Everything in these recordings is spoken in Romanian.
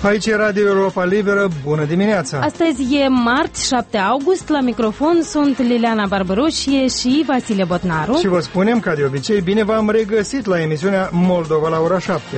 Aici e Radio Europa Liberă, bună dimineața! Astăzi e marți, 7 august, la microfon sunt Liliana Barbaroșie și Vasile Botnaru. Și vă spunem, ca de obicei, bine v-am regăsit la emisiunea Moldova la ora 7.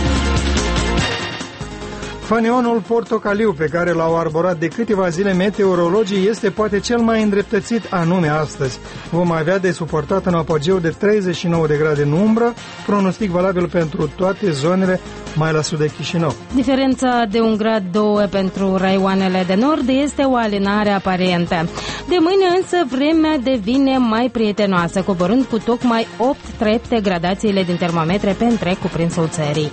Fanionul portocaliu pe care l-au arborat de câteva zile meteorologii este poate cel mai îndreptățit anume astăzi. Vom avea de suportat în apogeu de 39 de grade în umbră, pronostic valabil pentru toate zonele mai la sud de Chișinău. Diferența de 1,2 grad pentru raioanele de nord este o alinare aparentă. De mâine însă vremea devine mai prietenoasă, coborând cu tocmai 8 trepte gradațiile din termometre pe întreg cuprinsul țării.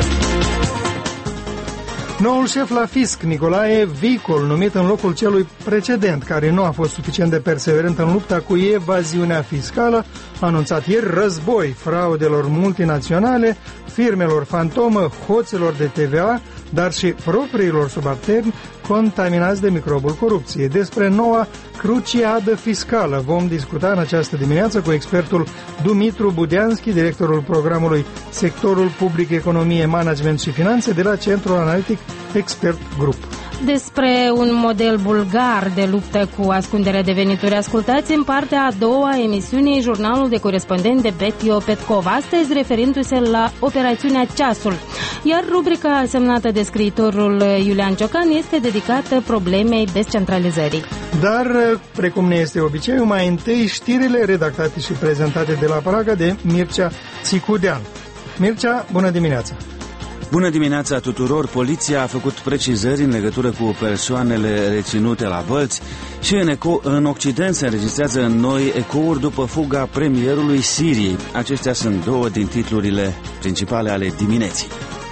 Noul șef la fisc, Nicolae Vicol, numit în locul celui precedent, care nu a fost suficient de perseverent în lupta cu evaziunea fiscală, a anunțat ieri război fraudelor multinaționale, firmelor fantomă, hoților de TVA, dar și propriilor subalterni contaminați de microbul corupției. Despre noua cruciadă fiscală vom discuta în această dimineață cu expertul Dumitru Budeanski, directorul programului Sectorul Public, Economie, Management și Finanțe de la Centrul Analitic Expert Group. Despre un model bulgar de luptă cu ascunderea de venituri, ascultați în partea a doua emisiunii jurnalul de corespondent de Betio Petkov, astăzi referindu-se la operațiunea Ceasul. Iar rubrica semnată de scriitorul Iulian Ciocan este dedicată problemei descentralizării. Dar, precum ne este obiceiul, mai întâi știrile redactate și prezentate de la Praga de Mircea Țicudean. Mircea, bună dimineața! Bună dimineața tuturor! Poliția a făcut precizări în legătură cu persoanele reținute la Bălți și în Occident se înregistrează noi ecouri după fuga premierului Siriei. Acestea sunt două din titlurile principale ale dimineții.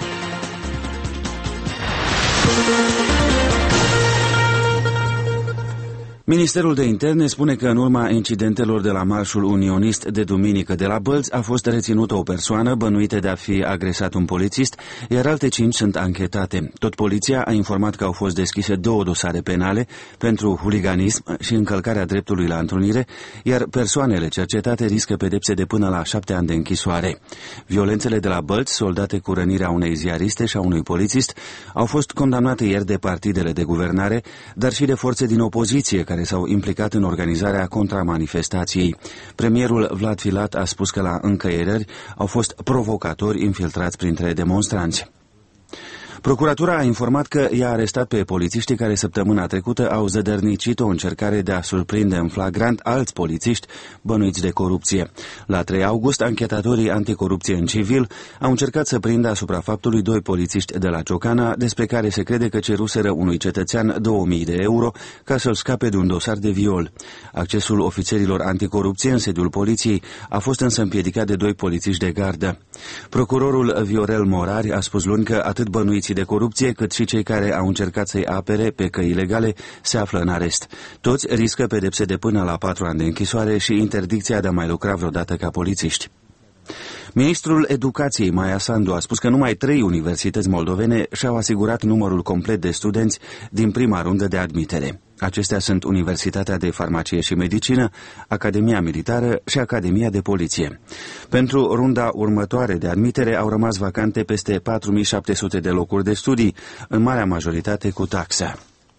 Ministerul de Interne spune că în urma incidentelor de la marșul unionist de duminică de la Bălți a fost reținută o persoană bănuită de a fi agresat un polițist, iar alte 5 sunt anchetate. Tot poliția a informat că au fost deschise 2 dosare penale pentru huliganism și încălcarea dreptului la întrunire, iar persoanele cercetate riscă pedepse de până la 7 ani de închisoare. Violențele de la Bălți, soldate cu rănirea unei ziariste și a unui polițist, au fost condamnate ieri de partidele de guvernare, dar și de forțe din opoziție care s-au implicat în organizarea contramanifestației. Premierul Vlad Filat a spus că la încăierări au fost provocatori infiltrați printre demonstranți. Procuratura a informat că i-a arestat pe polițiștii care săptămâna trecută au zădărnicit o încercare de a surprinde în flagrant alți polițiști bănuiți de corupție. La 3 august, anchetatorii anticorupție în civil au încercat să prindă asupra faptului 2 polițiști de la Ciocana, despre care se crede că ceruseră unui cetățean 2000 de euro ca să-l scape de un dosar de viol. Accesul ofițerilor anticorupție în sediul poliției a fost însă împiedicat de 2 polițiști de gardă. Procurorul Viorel Morari a spus luni că atât bănuiții de corupție, cât și cei care au încercat să-i apere pe căi ilegale se află în arest. Toți riscă pedepse de până la 4 ani de închisoare și interdicția de a mai lucra vreodată ca polițiști. Ministrul Educației, Maia Sandu, a spus că numai 3 universități moldovene și-au asigurat numărul complet de studenți din prima rundă de admitere. Acestea sunt Universitatea de Farmacie și Medicină, Academia Militară și Academia de Poliție. Pentru runda următoare de admitere au rămas vacante peste 4700 de locuri de studii, în marea majoritate cu taxă.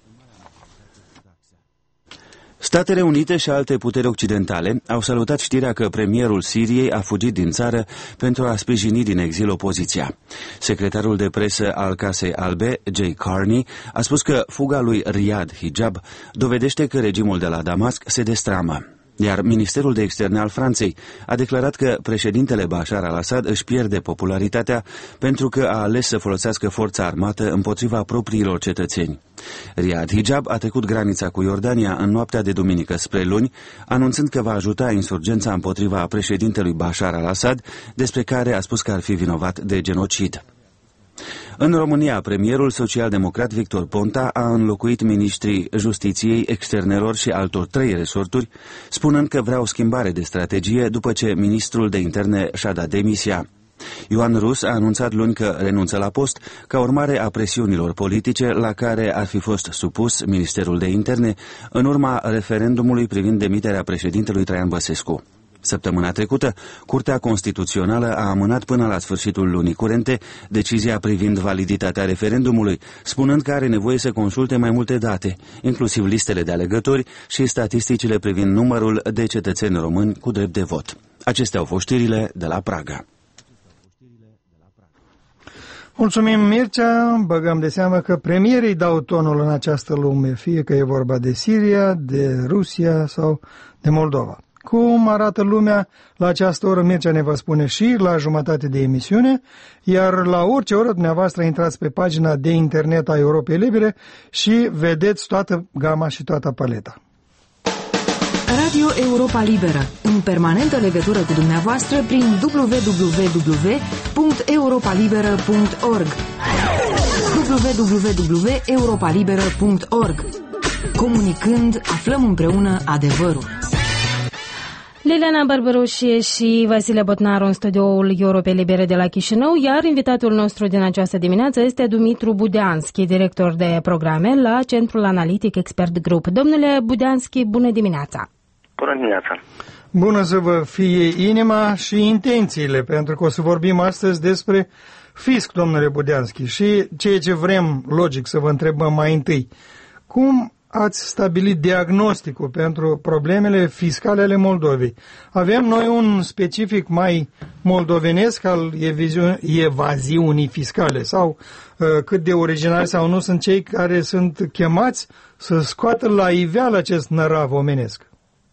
Statele Unite și alte puteri occidentale au salutat știrea că premierul Siriei a fugit din țară pentru a sprijini din exil opoziția. Secretarul de presă al Casei Albe, Jay Carney, a spus că fuga lui Riyad Hijab dovedește că regimul de la Damasc se destramă. Iar Ministerul de Externe al Franței a declarat că președintele Bashar al-Assad își pierde popularitatea pentru că a ales să folosească forța armată împotriva propriilor cetățeni. Riyad Hijab a trecut granița cu Iordania în noaptea de duminică spre luni, anunțând că va ajuta insurgența împotriva președintelui Bashar al-Assad, despre care a spus că ar fi vinovat de genocid. În România, premierul social-democrat Victor Ponta a înlocuit ministrii Justiției, Externelor și altor 3 resorturi, spunând că vrea o schimbare de strategie după ce ministrul de interne și-a dat demisia. Ioan Rus a anunțat luni că renunță la post ca urmare a presiunilor politice la care ar fi fost supus Ministerul de Interne în urma referendumului privind demiterea președintelui Traian Băsescu. Săptămâna trecută, Curtea Constituțională a amânat până la sfârșitul lunii curente decizia privind validitatea referendumului, spunând că are nevoie să consulte mai multe date, inclusiv listele de alegători și statisticile privind numărul de cetățeni români cu drept de vot. Acestea au fost știrile de la Praga. Mulțumim, Mircea. Băgăm de seamă că premierii dau tonul în această lume, fie că e vorba de Siria, de Rusia sau de Moldova. Cum arată lumea la această oră, Mircea ne va spune și la jumătate de emisiune, iar la orice oră dumneavoastră intrați pe pagina de internet a Europei Libere și vedeți toată gama și toată paleta. Radio Europa Liberă, în permanentă legătură cu dumneavoastră prin www.europalibera.org www.europalibera.org. Comunicând, aflăm împreună adevărul. Liliana Bărberușie și Vasile Botnaru în studioul Europei Libere de la Chișinău, iar invitatul nostru din această dimineață este Dumitru Budeanski, director de programe la Centrul Analitic Expert Group. Domnule Budeanski, bună dimineața! Bună dimineața! Bună să vă fie inima și intențiile, pentru că o să vorbim astăzi despre fisc, domnule Budeanski, și ceea ce vrem, logic, să vă întrebăm mai întâi. Cum ați stabilit diagnosticul pentru problemele fiscale ale Moldovei? Avem noi un specific mai moldovenesc al evaziunii fiscale sau cât de originali sau nu sunt cei care sunt chemați să scoată la iveală acest nărav omenesc?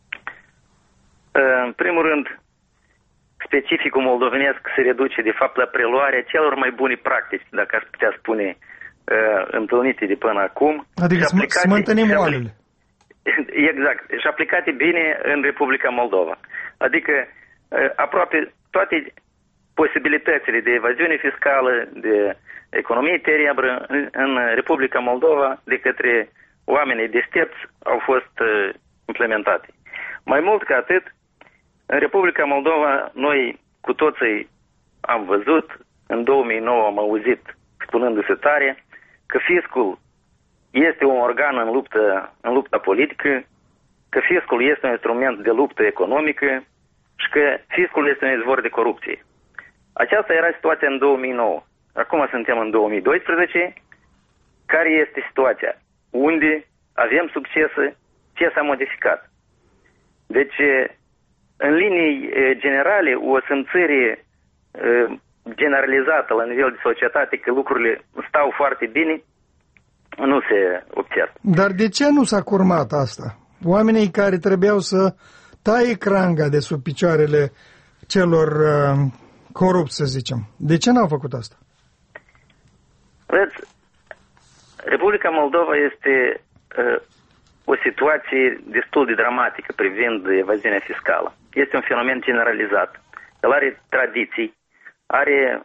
În primul rând, specificul moldovenesc se reduce de fapt la preluarea celor mai bune practici, dacă aș putea spune, întâlnite de până acum. Adică să mântânim oalele. Exact. Și aplicate bine în Republica Moldova. Adică aproape toate posibilitățile de evaziune fiscală, de economie terebră în Republica Moldova de către oamenii deștepți au fost implementate. Mai mult ca atât, în Republica Moldova noi cu toții am văzut, în 2009 am auzit spunându-se tare, că fiscul este un organ în lupta politică, că fiscul este un instrument de luptă economică și că fiscul este un izvor de corupție. Aceasta era situația în 2009. Acum suntem în 2012. Care este situația? Unde avem succese? Ce s-a modificat? Deci, în linii generale, o simțire generalizată la nivel de societate că lucrurile stau foarte bine, nu se observă. Dar de ce nu s-a curmat asta? Oamenii care trebuiau să taie cranga de sub picioarele celor corupți, să zicem, de ce n-au făcut asta? Vedeți, Republica Moldova este o situație destul de dramatică privind evaziunea fiscală. Este un fenomen generalizat. El are tradiții, are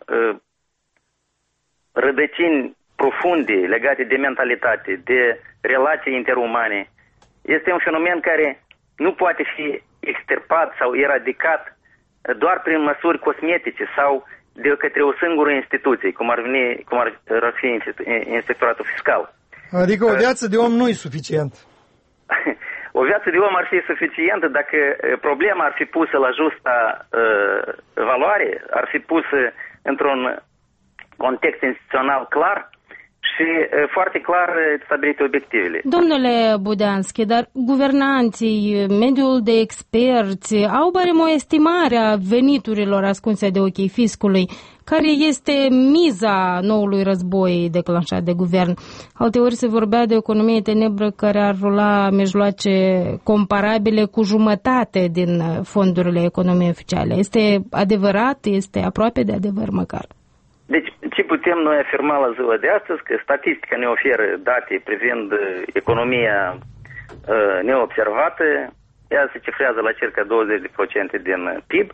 rădăcini profunde legate de mentalitate, de relații interumane. Este un fenomen care nu poate fi extirpat sau eradicat doar prin măsuri cosmetice sau de către o singură instituție, cum ar fi Inspectoratul Fiscal. Adică o viață de om nu e suficient. O viață de om ar fi suficientă dacă problema ar fi pusă la justa valoare, ar fi pusă într-un context instituțional clar și foarte clar stabilite obiectivele. Domnule Budeanski, dar guvernanții, mediul de experți au barem o estimare a veniturilor ascunse de ochii fiscului, care este miza noului război declanșat de guvern. Alteori se vorbea de o economie tenebră care ar rula mijloace comparabile cu jumătate din fondurile economiei oficiale. Este adevărat? Este aproape de adevăr măcar? Deci, ce putem noi afirma la ziua de astăzi? Că statistica ne oferă date privind economia neobservată. Ea se cifrează la circa 20% din PIB.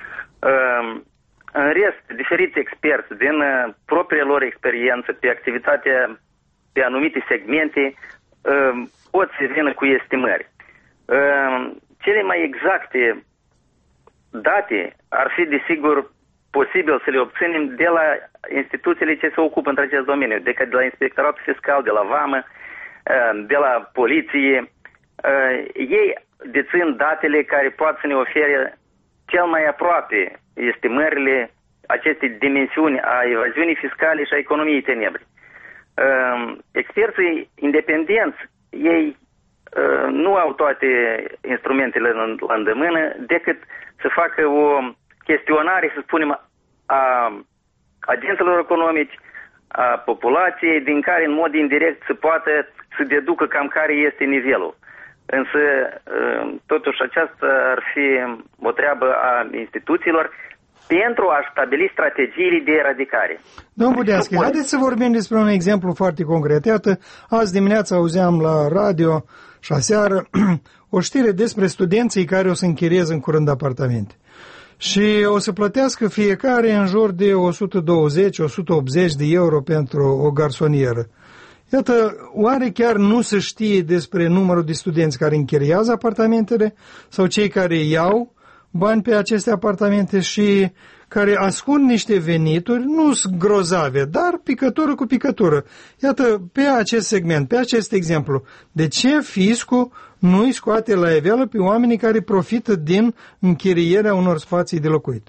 În rest, diferiți experți din propria lor experiență pe activitatea pe anumite segmente pot să vină cu estimări. Cele mai exacte date ar fi, desigur, posibil să le obținem de la instituțiile ce se ocupă în acest domeniu, de la Inspectoratul Fiscal, de la Vamă, de la Poliție. Ei dețin datele care pot să ne ofere cel mai aproape estimările acestei dimensiuni a evaziunii fiscale și a economiei tenebre. Experții independenți, ei nu au toate instrumentele la îndemână decât să facă o chestionare, să spunem, a agenților economici, a populației, din care în mod indirect se poate să deducă cam care este nivelul. Însă, totuși, aceasta ar fi o treabă a instituțiilor pentru a stabili strategiile de eradicare. Domnul Budeaschi, haideți să vorbim despre un exemplu foarte concret. Iată, azi dimineața auzeam la radio și aseară o știre despre studenții care o să închirieze în curând apartamente. Și o să plătească fiecare în jur de 120-180 de euro pentru o garsonieră. Iată, oare chiar nu se știe despre numărul de studenți care închiriază apartamentele sau cei care iau bani pe aceste apartamente și care ascund niște venituri, nu sunt grozave, dar picătură cu picătură. Iată, pe acest segment, pe acest exemplu, de ce fiscul nu îi scoate la iveală pe oamenii care profită din închirierea unor spații de locuit?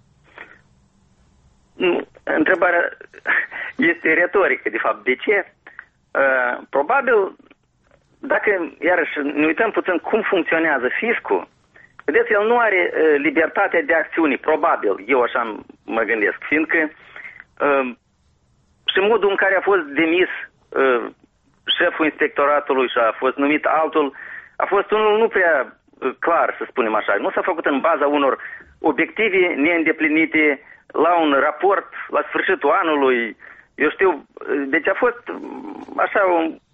Întrebarea este retorică, de fapt. De ce? Probabil, dacă, iarăși, ne uităm puțin cum funcționează fiscul, vedeți, el nu are libertatea de acțiune, probabil, eu așa mă gândesc, fiindcă și modul în care a fost demis șeful inspectoratului și a fost numit altul, a fost unul nu prea clar, să spunem așa. Nu s-a făcut în baza unor obiective neîndeplinite la un raport la sfârșitul anului, eu știu, deci a fost așa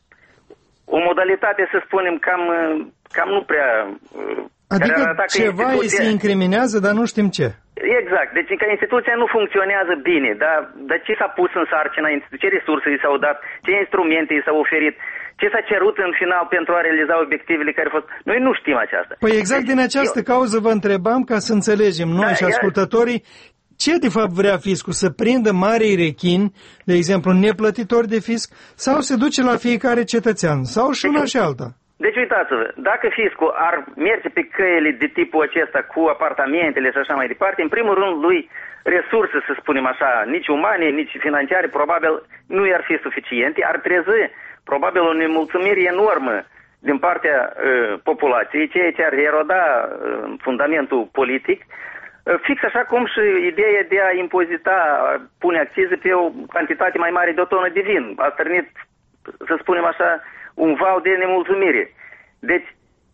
o modalitate, să spunem, cam nu prea... Adică ceva îi se incriminează, dar nu știm ce. Exact. Deci că instituția nu funcționează bine. Dar ce s-a pus în sarcina instituției? Ce resurse i s-au dat? Ce instrumente i s-au oferit? Ce s-a cerut în final pentru a realiza obiectivele care au fost? Noi nu știm aceasta. Păi exact din această cauză vă întrebam ca să înțelegem noi și ascultătorii ce de fapt vrea fiscul? Să prindă marii rechini, de exemplu neplătitori de fisc, sau se duce la fiecare cetățean? Sau și una și alta? Deci uitați-vă, dacă fiscul ar merge pe căile de tipul acesta cu apartamentele și așa mai departe, în primul rând lui resurse, să spunem așa, nici umane, nici financiare, probabil nu i-ar fi suficiente, ar trezi probabil o nemulțumire enormă din partea populației, ceea ce ar eroda fundamentul politic, fix așa cum și ideea de a impozita, pune accize pe o cantitate mai mare de o tonă de vin. A stârnit, să spunem așa, un val de nemulțumire. Deci,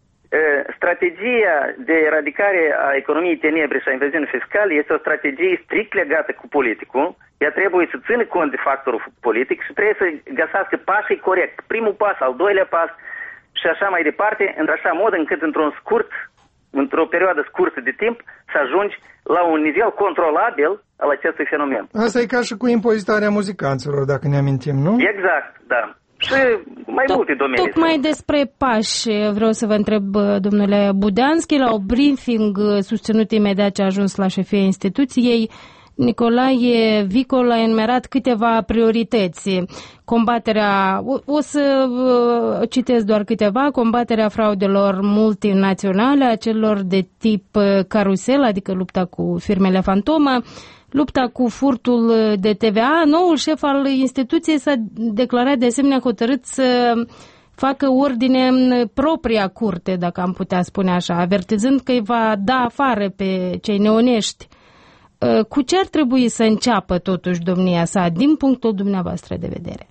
strategia de eradicare a economiei tenebre și a invaziunii fiscale este o strategie strict legată cu politicul. Ea trebuie să țină cont de factorul politic și trebuie să găsească pașii corect. Primul pas, al doilea pas și așa mai departe, într-așa mod încât într-o perioadă scurtă de timp să ajungi la un nivel controlabil al acestui fenomen. Asta e ca și cu impozitarea muzicanților, dacă ne amintim, nu? Exact, da. Și mai multe domenii. Tocmai despre pași vreau să vă întreb, domnule Budeanschi, la o briefing susținut imediat ce a ajuns la șefia instituției, Nicolae Vicol a enumerat câteva priorități. Combaterea, o să citesc doar câteva, combaterea fraudelor multinaționale, a celor de tip carusel, adică lupta cu firmele fantomă, lupta cu furtul de TVA. Noul șef al instituției s-a declarat de asemenea hotărât să facă ordine în propria curte, dacă am putea spune așa, avertizând că îi va da afară pe cei neonești. Cu ce ar trebui să înceapă totuși domnia sa, din punctul dumneavoastră de vedere?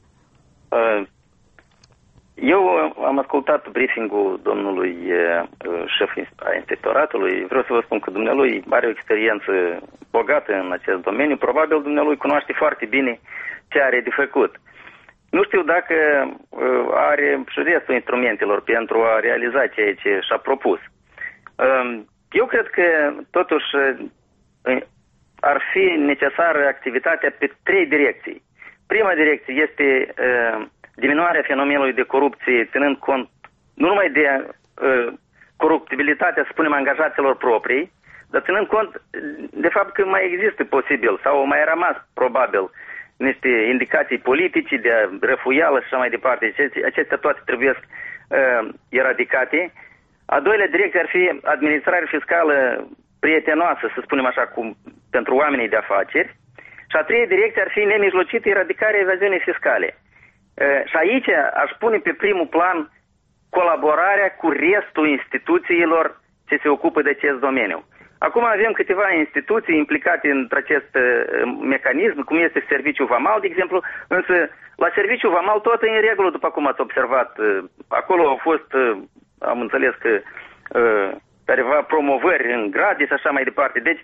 Eu am ascultat briefing-ul domnului șef a inspectoratului. Vreau să vă spun că dumnealui are o experiență bogată în acest domeniu. Probabil dumnealui cunoaște foarte bine ce are de făcut. Nu știu dacă are și restul instrumentelor pentru a realiza ceea ce și-a propus. Eu cred că totuși ar fi necesară activitatea pe 3 direcții. Prima direcție este diminuarea fenomenului de corupție, ținând cont nu numai de coruptibilitatea, să spunem, angajaților proprii, dar ținând cont de fapt că mai există posibil sau mai rămas probabil niște indicații politice de răfuială și așa mai departe. Acestea toate trebuie eradicate. A doilea direcție ar fi administrarea fiscală prietenoasă, să spunem așa, pentru oamenii de afaceri. Și a treia direcție ar fi nemijlocită eradicarea evaziunii fiscale. Și aici aș pune pe primul plan colaborarea cu restul instituțiilor ce se ocupă de acest domeniu. Acum avem câteva instituții implicate într-acest mecanism, cum este Serviciul Vamal, de exemplu, însă la Serviciul Vamal tot e în regulă, după cum ați observat. Acolo au fost, am înțeles că careva promovări în grade și așa mai departe. Deci,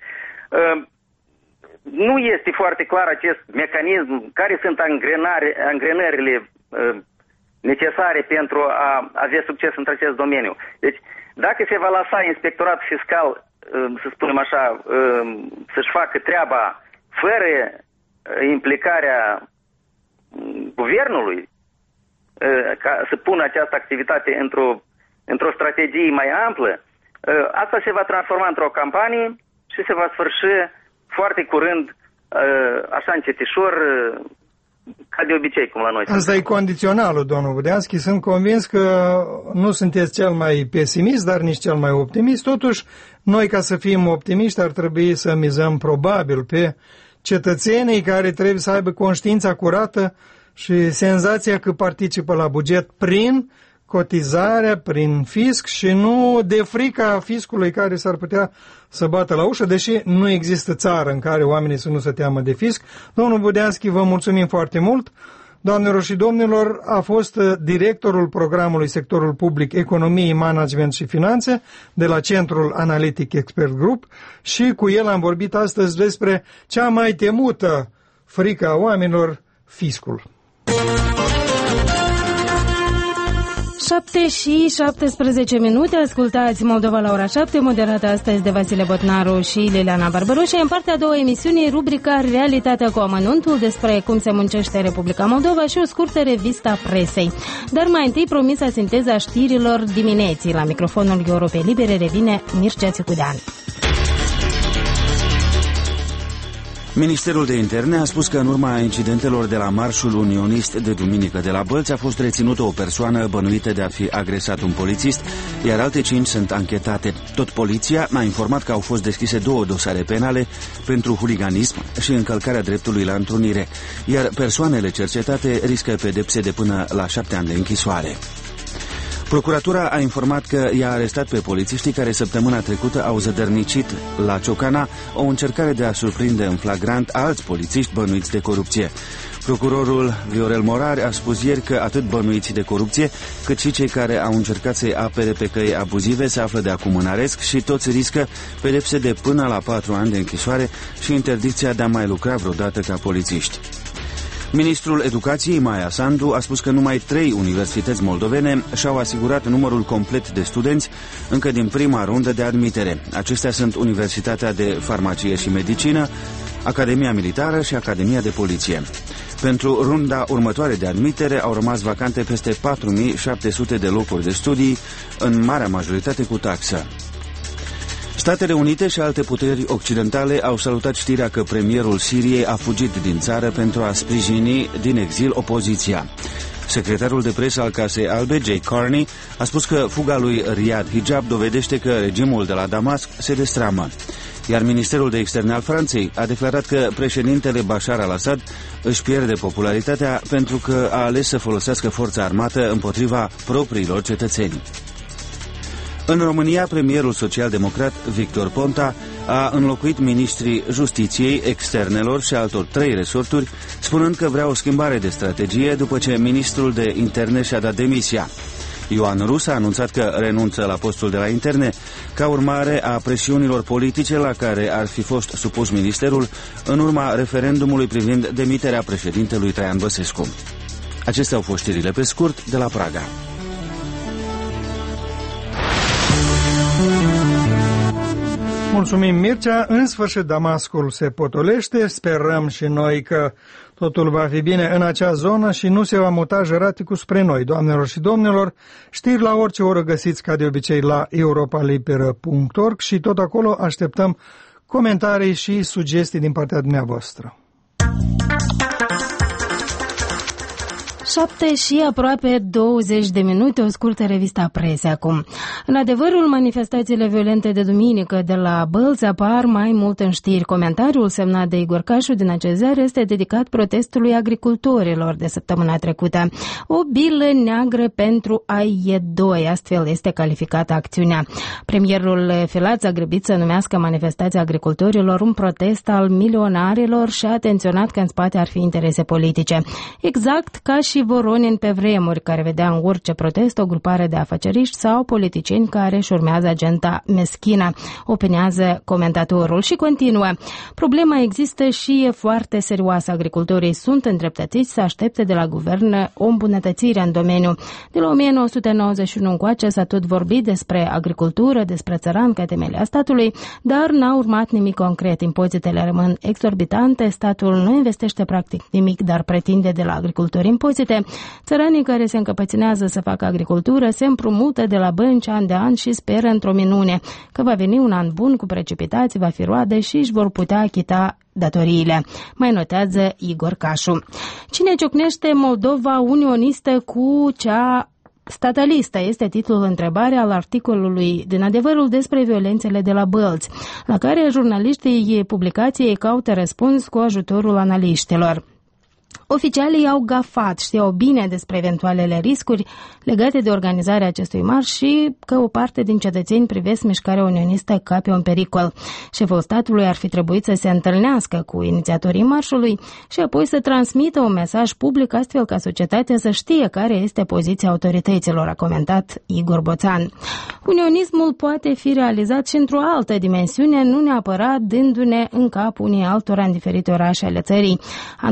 nu este foarte clar acest mecanism, care sunt angrenările necesare pentru a avea succes într-acest domeniu. Deci, dacă se va lăsa inspectoratul fiscal, să spunem așa, să-și facă treaba fără implicarea guvernului, ca să pună această activitate într-o strategie mai amplă, asta se va transforma într-o campanie și se va sfârși foarte curând, așa încetișor, ca de obicei, cum la noi. Asta e condiționalul, domnul Budeanski. Sunt convins că nu sunteți cel mai pesimist, dar nici cel mai optimist. Totuși, noi, ca să fim optimiști, ar trebui să mizăm probabil pe cetățenii care trebuie să aibă conștiința curată și senzația că participă la buget prin cotizarea, prin fisc și nu de frica fiscului care s-ar putea să bată la ușă, deși nu există țară în care oamenii să nu se teamă de fisc. Domnul Budeanski, vă mulțumim foarte mult. Doamnelor și domnilor, a fost directorul programului Sectorul Public, Economie, Management și Finanțe de la Centrul Analitic Expert Group și cu el am vorbit astăzi despre cea mai temută frică a oamenilor, fiscul. 7:17, ascultați Moldova la ora 7, moderată astăzi de Vasile Botnaru și Liliana Barbaroșa. În partea a doua emisiunii, rubrica Realitatea cu amănuntul, despre cum se muncește în Republica Moldova și o scurtă revistă a presei. Dar mai întâi, promisa sinteza știrilor dimineții. La microfonul Europei Libere revine Mircea Țicudean. Ministerul de Interne a spus că în urma incidentelor de la Marșul Unionist de duminică de la Bălți a fost reținută o persoană bănuită de a fi agresat un polițist, iar alte 5 sunt anchetate. Tot poliția a informat că au fost deschise 2 dosare penale pentru huliganism și încălcarea dreptului la întrunire, iar persoanele cercetate riscă pedepse de până la 7 ani de închisoare. Procuratura a informat că i-a arestat pe polițiștii care săptămâna trecută au zădărnicit la Ciocana o încercare de a surprinde în flagrant alți polițiști bănuiți de corupție. Procurorul Viorel Morar a spus ieri că atât bănuiții de corupție, cât și cei care au încercat să-i apere pe căi abuzive se află de acum în arest și toți riscă pedepse de până la 4 ani de închisoare și interdicția de a mai lucra vreodată ca polițiști. Ministrul Educației, Maia Sandu, a spus că numai 3 universități moldovene și-au asigurat numărul complet de studenți încă din prima rundă de admitere. Acestea sunt Universitatea de Farmacie și Medicină, Academia Militară și Academia de Poliție. Pentru runda următoare de admitere au rămas vacante peste 4700 de locuri de studii, în marea majoritate cu taxă. Statele Unite și alte puteri occidentale au salutat știrea că premierul Siriei a fugit din țară pentru a sprijini din exil opoziția. Secretarul de presă al Casei Albe, Jay Carney, a spus că fuga lui Riyad Hijab dovedește că regimul de la Damasc se destramă. Iar Ministerul de Externe al Franței a declarat că președintele Bashar al-Assad își pierde popularitatea pentru că a ales să folosească forța armată împotriva propriilor cetățeni. În România, premierul social-democrat Victor Ponta a înlocuit ministrii Justiției, Externelor și altor 3 resorturi, spunând că vrea o schimbare de strategie după ce ministrul de Interne și-a dat demisia. Ioan Rus a anunțat că renunță la postul de la Interne ca urmare a presiunilor politice la care ar fi fost supus ministerul în urma referendumului privind demiterea președintelui Traian Băsescu. Acestea au fost știrile pe scurt de la Praga. Mulțumim, Mircea. În sfârșit, Damascul se potolește. Sperăm și noi că totul va fi bine în acea zonă și nu se va muta jăraticul spre noi. Doamnelor și domnilor, știri la orice oră găsiți ca de obicei la europalibera.org și tot acolo așteptăm comentarii și sugestii din partea dumneavoastră. 7 și aproape 20 de minute, o scurtă revistă presă acum. În adevărul, manifestațiile violente de duminică de la Bălți apar mai mult în știri. Comentariul semnat de Igor Cașu din acest ziar este dedicat protestului agricultorilor de săptămâna trecută. O bilă neagră pentru AIE2, astfel este calificată acțiunea. Premierul Filat a grăbit să numească manifestația agricultorilor un protest al milionarilor și a atenționat că în spate ar fi interese politice. Exact ca și Voronin pe vremuri, care vedea în orice protest o grupare de afaceriști sau politicieni care își urmează agenda meschină, opinează comentatorul și continuă. Problema există și e foarte serioasă. Agricultorii sunt îndreptățiți să aștepte de la guvern o îmbunătățire în domeniu. De la 1991 încoace s-a tot vorbit despre agricultură, despre țăran ca temelia statului, dar n-a urmat nimic concret. Impozitele rămân exorbitante, statul nu investește practic nimic, dar pretinde de la agricultori impozite. Țăranii care se încăpățânează să facă agricultură se împrumută de la bănci an de an și speră într-o minune că va veni un an bun cu precipitații, va fi roade și își vor putea achita datoriile. Mai notează Igor Cașu. Cine ciocnește Moldova unionistă cu cea statalistă? Este titlul întrebare al articolului din Adevărul despre violențele de la Bălți, la care jurnaliștii publicației caută răspuns cu ajutorul analiștilor. Oficialii au gafat, știau bine despre eventualele riscuri legate de organizarea acestui marș și că o parte din cetățeni privesc mișcarea unionistă ca pe un pericol. Șeful statului ar fi trebuit să se întâlnească cu inițiatorii marșului și apoi să transmită un mesaj public astfel ca societatea să știe care este poziția autorităților, a comentat Igor Boțan. Unionismul poate fi realizat și într-o altă dimensiune, nu neapărat dându-ne în cap unii altora în diferite orașe ale țării.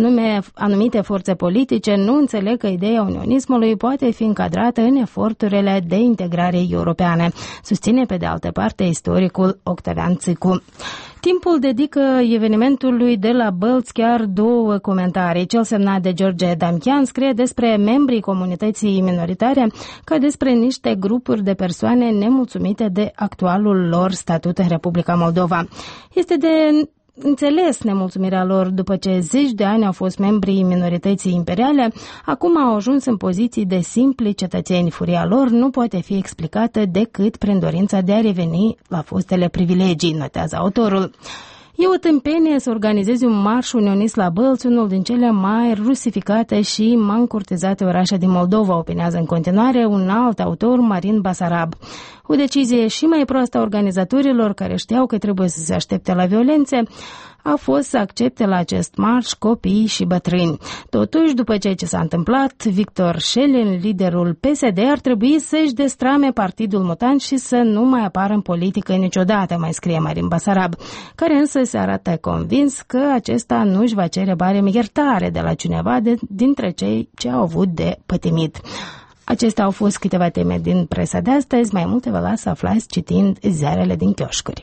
Anumite forțe politice nu înțeleg că ideea unionismului poate fi încadrată în eforturile de integrare europeană, susține pe de altă parte istoricul Octavian Țicu. Timpul dedică evenimentului de la Bălți chiar două comentarii. Cel semnat de George Damchian scrie despre membrii comunității minoritare ca despre niște grupuri de persoane nemulțumite de actualul lor statut în Republica Moldova. Este de înțeles nemulțumirea lor după ce zeci de ani au fost membrii minorității imperiale, acum au ajuns în poziții de simpli cetățeni. Furia lor nu poate fi explicată decât prin dorința de a reveni la fostele privilegii, notează autorul. E o tâmpenie să organizezi un marș unionist la Bălți, unul din cele mai rusificate și mancurtizate orașe din Moldova, opinează în continuare un alt autor, Marin Basarab. O decizie și mai proastă a organizatorilor, care știau că trebuie să se aștepte la violențe, a fost să accepte la acest marș copii și bătrâni. Totuși, după ceea ce s-a întâmplat, Victor Șelin, liderul PSD, ar trebui să-și destrame partidul mutant și să nu mai apară în politică niciodată, mai scrie Marin Basarab, care însă se arată convins că acesta nu își va cere barem iertare de la cineva dintre cei ce au avut de pătimit. Acestea au fost câteva teme din presa de astăzi, mai multe vă las să aflați citind ziarele din chioșcuri.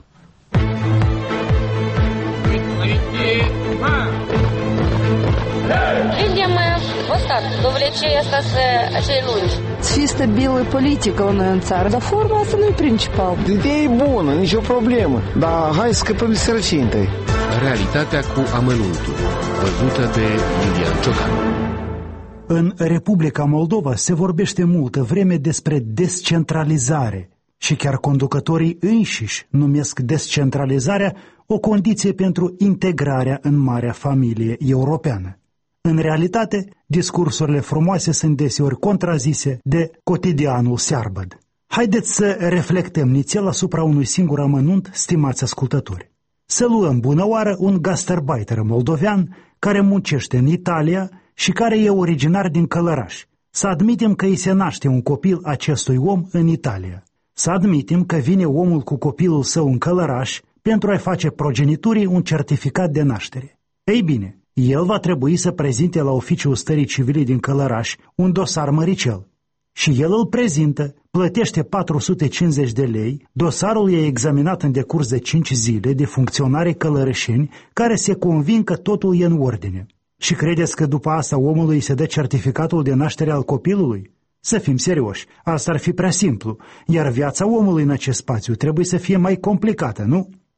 Видим Остап, довлечение остаться acei lungi. Să fie stabilă politică la noi în țară, dar forma asta nu e principal. Ideea e bună, nicio problemă, dar hai să scăpăm de sărăcie întâi. Realitatea cu amănuntul, văzută de Lilian Ciocan. În Republica Moldova se vorbește multă vreme despre descentralizare și chiar conducătorii înșiși numesc descentralizarea o condiție pentru integrarea în marea familie europeană. În realitate, discursurile frumoase sunt deseori contrazise de cotidianul searbăd. Haideți să reflectăm nițel asupra unui singur amănunt, stimați ascultători. Să luăm bună oară un gastarbeiter moldovean care muncește în Italia și care e originar din Călăraș. Să admitem că îi se naște un copil acestui om în Italia. Să admitem că vine omul cu copilul său în Călăraș pentru a-i face progeniturii un certificat de naștere. Ei bine, el va trebui să prezinte la oficiul stării civile din Călăraș un dosar măricel. Și el îl prezintă, plătește 450 de lei, dosarul e examinat în decurs de 5 zile de funcționari călărășeni care se convin că totul e în ordine. Și credeți că după asta omului se dă certificatul de naștere al copilului? Să fim serioși, asta ar fi prea simplu, iar viața omului în acest spațiu trebuie să fie mai complicată, nu?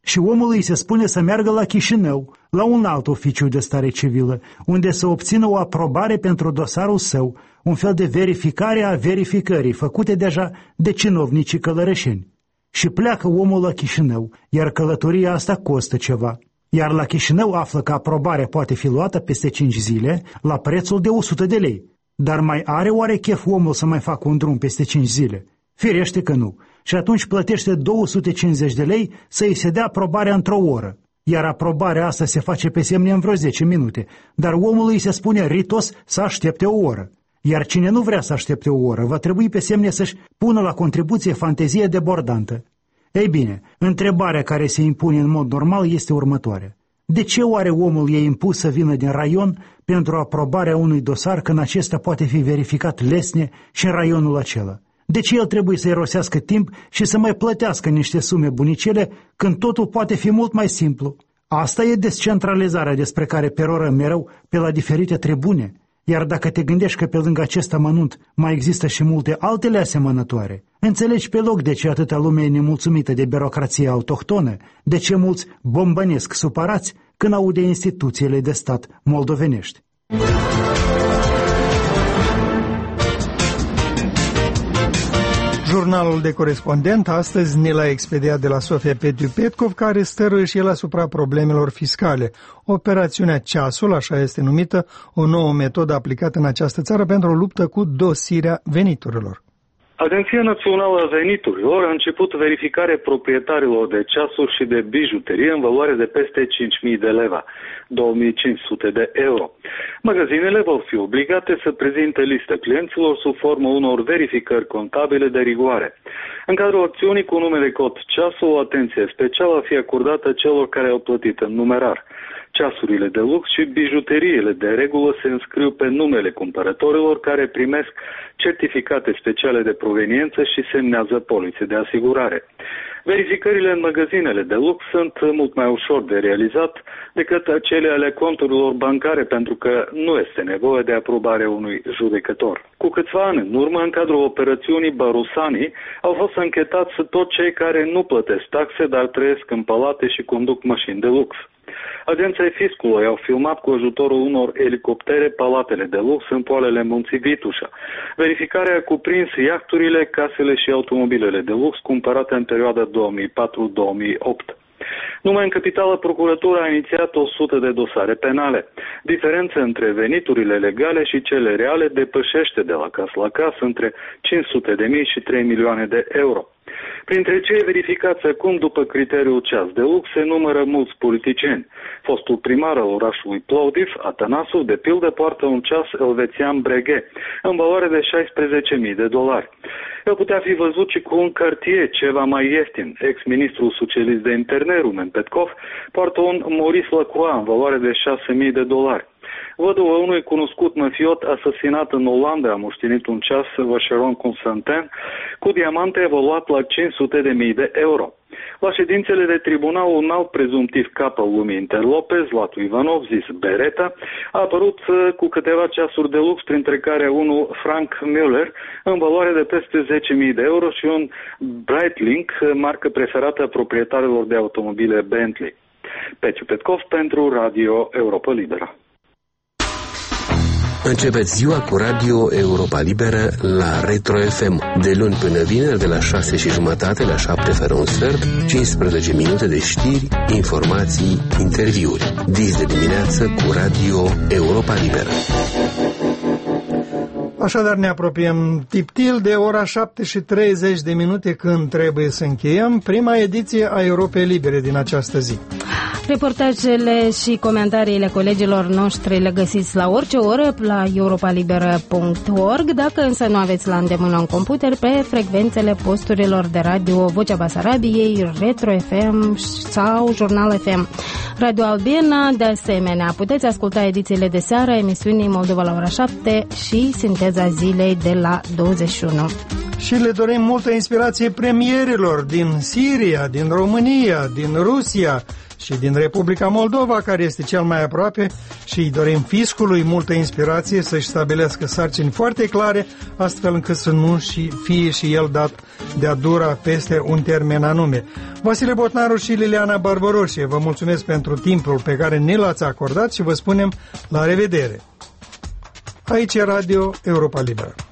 și omului îi se spune să meargă la Chișinău, la un alt oficiu de stare civilă, unde să obțină o aprobare pentru dosarul său, un fel de verificare a verificării făcute deja de cinovnicii călărășeni. Și pleacă omul la Chișinău, iar călătoria asta costă ceva. Iar la Chișinău află că aprobarea poate fi luată peste 5 zile la prețul de 100 de lei. Dar mai are oare chef omul să mai facă un drum peste 5 zile? Firește că nu. Și atunci plătește 250 de lei să îi se dea aprobarea într-o oră. Iar aprobarea asta se face pe semne în vreo 10 minute, dar omului îi se spune ritos să aștepte o oră. Iar cine nu vrea să aștepte o oră, va trebui pe semne să-și pună la contribuție fantezie debordantă. Ei bine, întrebarea care se impune în mod normal este următoarea. De ce oare omul e impus să vină din raion pentru aprobarea unui dosar când acesta poate fi verificat lesne și în raionul acela? De ce el trebuie să irosească timp și să mai plătească niște sume bunicele când totul poate fi mult mai simplu? Asta e descentralizarea despre care perorăm mereu pe la diferite tribune. Iar dacă te gândești că pe lângă acest amănunt mai există și multe altele asemănătoare, înțelegi pe loc de ce atâta lume e nemulțumită de birocrația autohtonă, de ce mulți bombănesc supărați când aude instituțiile de stat moldovenești. Jurnalul de corespondent astăzi ne l-a expediat de la Sofia Petiu Petkov, care stăruie și el asupra problemelor fiscale. Operațiunea Ceasul, așa este numită, o nouă metodă aplicată în această țară pentru o luptă cu dosirea veniturilor. Agenția Națională a Veniturilor a început verificarea proprietarilor de ceasuri și de bijuterie în valoare de peste 5.000 de leva, 2.500 de euro. Magazinele vor fi obligate să prezinte liste clienților sub formă unor verificări contabile de rigoare. În cadrul acțiunii cu numele cod Ceasul, o atenție specială va fi acordată celor care au plătit în numerar. Ceasurile de lux și bijuteriile de regulă se înscriu pe numele cumpărătorilor care primesc certificate speciale de proveniență și semnează polițe de asigurare. Verificările în magazinele de lux sunt mult mai ușor de realizat decât cele ale conturilor bancare, pentru că nu este nevoie de aprobarea unui judecător. Cu câțiva ani în urmă, în cadrul operațiunii Barusani, au fost anchetați toți cei care nu plătesc taxe, dar trăiesc în palate și conduc mașini de lux. Agenții fiscului au filmat cu ajutorul unor elicoptere palatele de lux în poalele munții Vitușa. Verificarea a cuprins iahturile, casele și automobilele de lux cumpărate în perioada 2004-2008. Numai în capitală, procuratura a inițiat 100 de dosare penale. Diferența între veniturile legale și cele reale depășește de la caz la caz între 500.000 și 3 milioane de euro. Printre cei verificați acum după criteriul ceas de lux se numără mulți politicieni. Fostul primar al orașului Plovdiv, Atanasu, de pildă, poartă un ceas elvețian Breguet, în valoare de $16.000. El putea fi văzut și cu un Cartier ceva mai ieftin. Ex-ministrul socialist de interne, Rumen Petkov, poartă un Maurice Lacroix în valoare de $6.000. Văduva unui cunoscut mafiot asasinat în Olanda a moștenit un ceas Vacheron Constantin cu diamante evaluat la 500.000 de euro. La ședințele de tribunal, un alt prezumtiv cap al lumii interlope, Zlatu Ivanov, zis Beretta, a apărut cu câteva ceasuri de lux, printre care unul Frank Müller, în valoare de peste 10.000 de euro și un Breitling, marcă preferată a proprietarilor de automobile Bentley. Petiu Petkov pentru Radio Europa Liberă. Începeți ziua cu Radio Europa Liberă la Retro FM. De luni până vineri, de la 6:30 la 7 fără un sfert, 15 minute de știri, informații, interviuri. Dis de dimineață cu Radio Europa Liberă. Așadar ne apropiem tiptil de ora 7:30 când trebuie să încheiem prima ediție a Europei Libere din această zi. Reportajele și comentariile colegilor noștri le găsiți la orice oră la europalibera.org. Dacă însă nu aveți la îndemână un computer, pe frecvențele posturilor de radio Vocea Basarabiei, Retro FM sau Jurnal FM. Radio Albina, de asemenea, puteți asculta edițiile de seară, emisiunii Moldova la ora 7 și Sinteza zilei de la 21. Și le dorim multă inspirație premierilor din Siria, din România, din Rusia și din Republica Moldova, care este cel mai aproape, și îi dorim fiscului multă inspirație să-și stabilească sarcini foarte clare, astfel încât să nu fie și el dat de-a dura peste un termen anume. Vasile Botnaru și Liliana Barbaroșie, vă mulțumesc pentru timpul pe care ne l-ați acordat și vă spunem la revedere. Aici e Radio Europa Liberă.